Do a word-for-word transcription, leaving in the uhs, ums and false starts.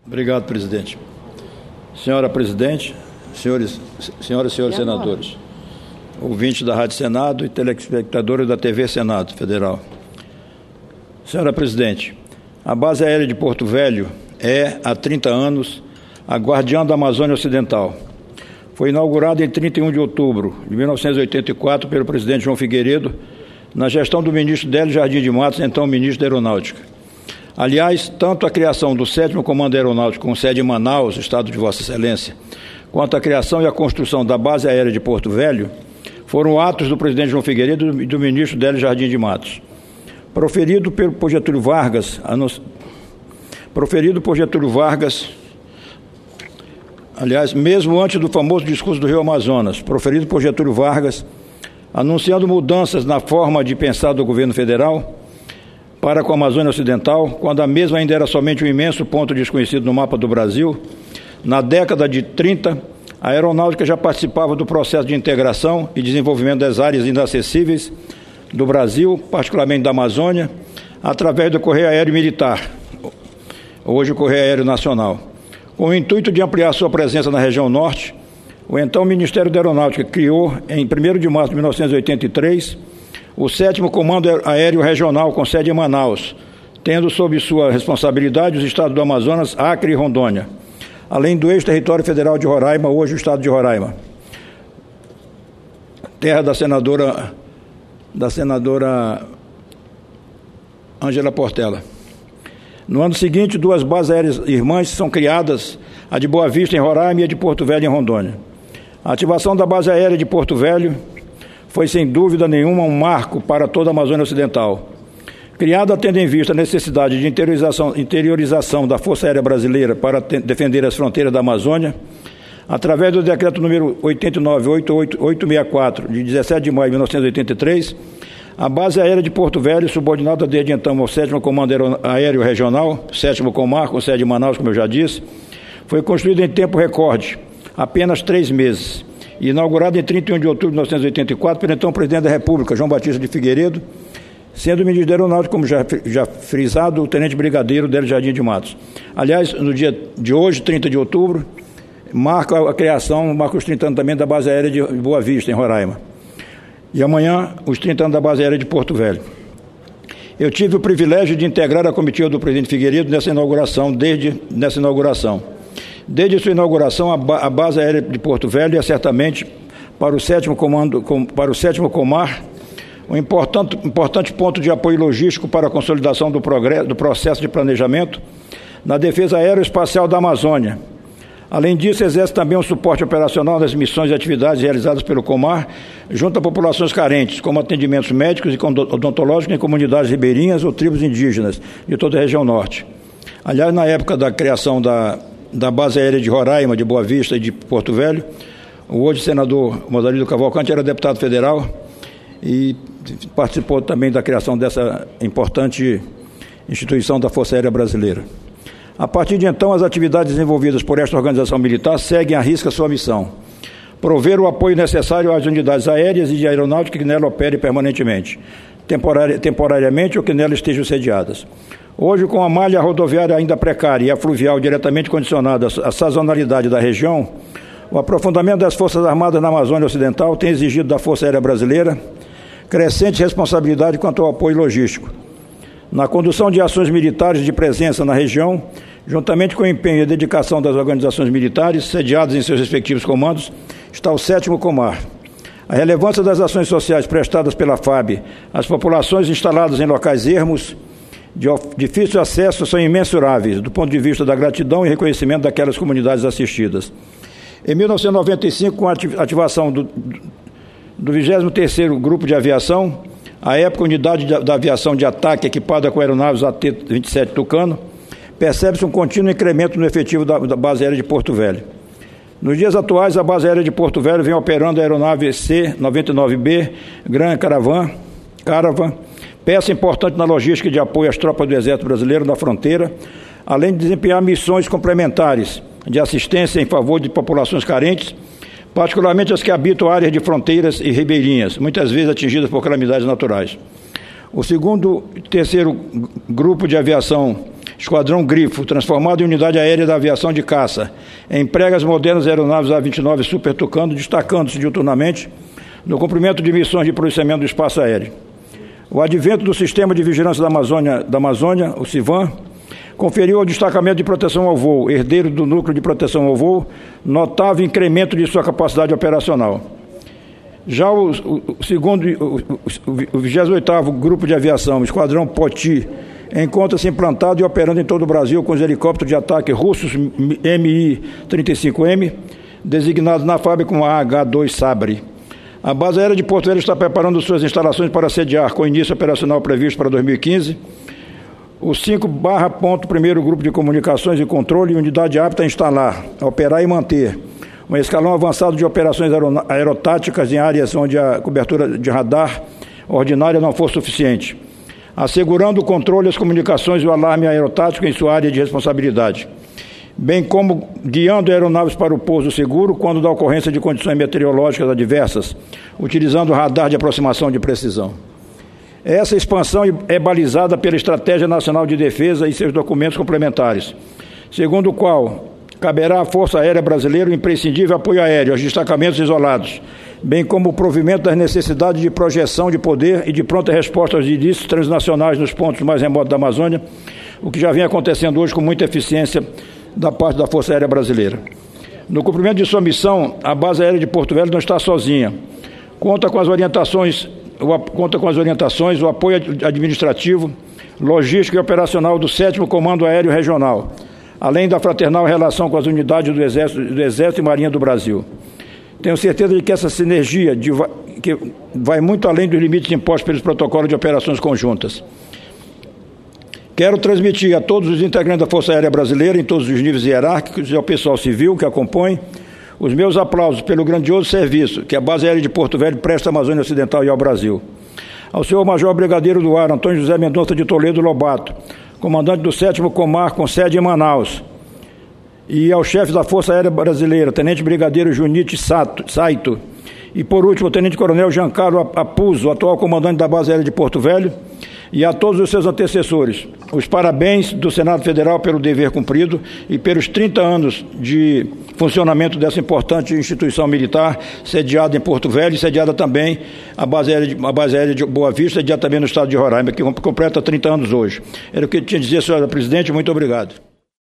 Obrigado, presidente. Senhora presidente, senhores, senhoras e senhores senadores, ouvintes da Rádio Senado e telespectadores da T V Senado Federal. Senhora presidente, a base aérea de Porto Velho é, há trinta anos, a guardiã da Amazônia Ocidental. Foi inaugurada em trinta e um de outubro de mil novecentos e oitenta e quatro pelo presidente João Figueiredo, na gestão do ministro Délio Jardim de Matos, então ministro da Aeronáutica. Aliás, tanto a criação do sétimo Comando Aeronáutico com sede em Manaus, estado de Vossa Excelência, quanto a criação e a construção da base aérea de Porto Velho, foram atos do presidente João Figueiredo e do ministro Délio Jardim de Matos. Proferido pelo, por Getúlio Vargas, anunci... proferido por Getúlio Vargas, aliás, mesmo antes do famoso discurso do Rio Amazonas, proferido por Getúlio Vargas, anunciando mudanças na forma de pensar do governo federal para com a Amazônia Ocidental, quando a mesma ainda era somente um imenso ponto desconhecido no mapa do Brasil. Na década de trinta, a aeronáutica já participava do processo de integração e desenvolvimento das áreas inacessíveis do Brasil, particularmente da Amazônia, através do Correio Aéreo Militar, hoje o Correio Aéreo Nacional. Com o intuito de ampliar sua presença na região norte, o então Ministério da Aeronáutica criou, em primeiro de março de mil novecentos e oitenta e três, o sétimo Comando Aéreo Regional, com sede em Manaus, tendo sob sua responsabilidade os estados do Amazonas, Acre e Rondônia, além do ex-território federal de Roraima, hoje o estado de Roraima, terra da senadora, da senadora Ângela Portela. No ano seguinte, duas bases aéreas irmãs são criadas, a de Boa Vista, em Roraima, e a de Porto Velho, em Rondônia. A ativação da base aérea de Porto Velho foi, sem dúvida nenhuma, um marco para toda a Amazônia Ocidental. Criada tendo em vista a necessidade de interiorização, interiorização da Força Aérea Brasileira para te, defender as fronteiras da Amazônia, através do decreto número oitenta e nove mil oitocentos e sessenta e quatro, de dezessete de maio de mil novecentos e oitenta e três, a base aérea de Porto Velho, subordinada desde então ao sétimo Comando Aéreo Regional, sétimo Comar, com sede em Manaus, como eu já disse, foi construída em tempo recorde, apenas três meses, e inaugurada em trinta e um de outubro de mil novecentos e oitenta e quatro pelo então presidente da República, João Batista de Figueiredo, sendo o ministro da Aeronáutica, como já, já frisado, o tenente brigadeiro Délio Jardim de Matos. Aliás, no dia de hoje, trinta de outubro, marca a criação, marca os trinta anos também da base aérea de Boa Vista, em Roraima. E amanhã, os trinta anos da base aérea de Porto Velho. Eu tive o privilégio de integrar a comitiva do presidente Figueiredo nessa inauguração, desde nessa inauguração. Desde sua inauguração, a, ba a base aérea de Porto Velho é certamente, para o sétimo comando, com, para o sétimo Comar, um importante, importante ponto de apoio logístico para a consolidação do, progresso, do processo de planejamento na defesa aeroespacial da Amazônia. Além disso, exerce também um suporte operacional nas missões e atividades realizadas pelo Comar junto a populações carentes, como atendimentos médicos e odontológicos em comunidades ribeirinhas ou tribos indígenas de toda a região norte. Aliás, na época da criação da, da base aérea de Roraima, de Boa Vista e de Porto Velho, o hoje senador Modalino Cavalcante era deputado federal e participou também da criação dessa importante instituição da Força Aérea Brasileira. A partir de então, as atividades desenvolvidas por esta organização militar seguem à risca sua missão: prover o apoio necessário às unidades aéreas e de aeronáutica que nela operem permanentemente, temporari temporariamente ou que nela estejam sediadas. Hoje, com a malha rodoviária ainda precária e a fluvial diretamente condicionada à sazonalidade da região, o aprofundamento das Forças Armadas na Amazônia Ocidental tem exigido da Força Aérea Brasileira crescente responsabilidade quanto ao apoio logístico. Na condução de ações militares de presença na região, juntamente com o empenho e a dedicação das organizações militares, sediadas em seus respectivos comandos, está o sétimo Comar. A relevância das ações sociais prestadas pela F A B às populações instaladas em locais ermos, de difícil acesso, são imensuráveis, do ponto de vista da gratidão e reconhecimento daquelas comunidades assistidas. Em mil novecentos e noventa e cinco, com a ativação do, do vigésimo terceiro Grupo de Aviação, a época Unidade da Aviação de Ataque equipada com aeronaves A T vinte e sete Tucano, percebe-se um contínuo incremento no efetivo da, da base aérea de Porto Velho. Nos dias atuais, a base aérea de Porto Velho vem operando a aeronave C noventa e nove B Grand Caravan, Caravan, peça importante na logística de apoio às tropas do Exército Brasileiro na fronteira, além de desempenhar missões complementares de assistência em favor de populações carentes, particularmente as que habitam áreas de fronteiras e ribeirinhas, muitas vezes atingidas por calamidades naturais. O segundo e terceiro grupo de aviação Esquadrão Grifo, transformado em unidade aérea da aviação de caça, emprega as modernas aeronaves A vinte e nove Super Tucano, destacando-se diuturnamente no cumprimento de missões de policiamento do espaço aéreo. O advento do Sistema de Vigilância da Amazônia, da Amazônia, o SIVAM, conferiu ao destacamento de proteção ao voo, herdeiro do núcleo de proteção ao voo, notável incremento de sua capacidade operacional. Já o, o, o segundo, o, o vigésimo oitavo Grupo de Aviação, Esquadrão Poti, encontra-se implantado e operando em todo o Brasil com os helicópteros de ataque russos M I trinta e cinco M, designados na fábrica como A H dois Sabre. A base aérea de Porto Velho está preparando suas instalações para sediar, com início operacional previsto para dois mil e quinze, o cinco barra ponto primeiro Grupo de Comunicações e Controle, unidade apta a instalar, operar e manter um escalão avançado de operações aerotáticas em áreas onde a cobertura de radar ordinária não for suficiente, assegurando o controle, as comunicações e o alarme aerotático em sua área de responsabilidade, bem como guiando aeronaves para o pouso seguro quando da ocorrência de condições meteorológicas adversas, utilizando radar de aproximação de precisão. Essa expansão é balizada pela Estratégia Nacional de Defesa e seus documentos complementares, segundo o qual caberá à Força Aérea Brasileira o imprescindível apoio aéreo aos destacamentos isolados, bem como o provimento das necessidades de projeção de poder e de pronta resposta aos ilícitos transnacionais nos pontos mais remotos da Amazônia, o que já vem acontecendo hoje com muita eficiência da parte da Força Aérea Brasileira. No cumprimento de sua missão, a base aérea de Porto Velho não está sozinha. Conta com as orientações, o, conta com as orientações, o apoio administrativo, logístico e operacional do sétimo Comando Aéreo Regional, além da fraternal relação com as unidades do Exército, do Exército e Marinha do Brasil. Tenho certeza de que essa sinergia de, que vai muito além dos limites impostos pelos protocolos de operações conjuntas. Quero transmitir a todos os integrantes da Força Aérea Brasileira, em todos os níveis hierárquicos, e ao pessoal civil que acompanhe, os meus aplausos pelo grandioso serviço que a base aérea de Porto Velho presta à Amazônia Ocidental e ao Brasil. Ao senhor Major Brigadeiro do Ar, Antônio José Mendonça de Toledo Lobato, comandante do sétimo Comar, com sede em Manaus, e ao chefe da Força Aérea Brasileira, Tenente Brigadeiro Junite Saito, e por último, o Tenente Coronel Giancarlo Apuzzo, atual comandante da base aérea de Porto Velho, e a todos os seus antecessores. Os parabéns do Senado Federal pelo dever cumprido e pelos trinta anos de funcionamento dessa importante instituição militar, sediada em Porto Velho e sediada também a base aérea de, a base aérea de Boa Vista, sediada também no estado de Roraima, que completa trinta anos hoje. Era o que eu tinha a dizer, senhora presidente, muito obrigado.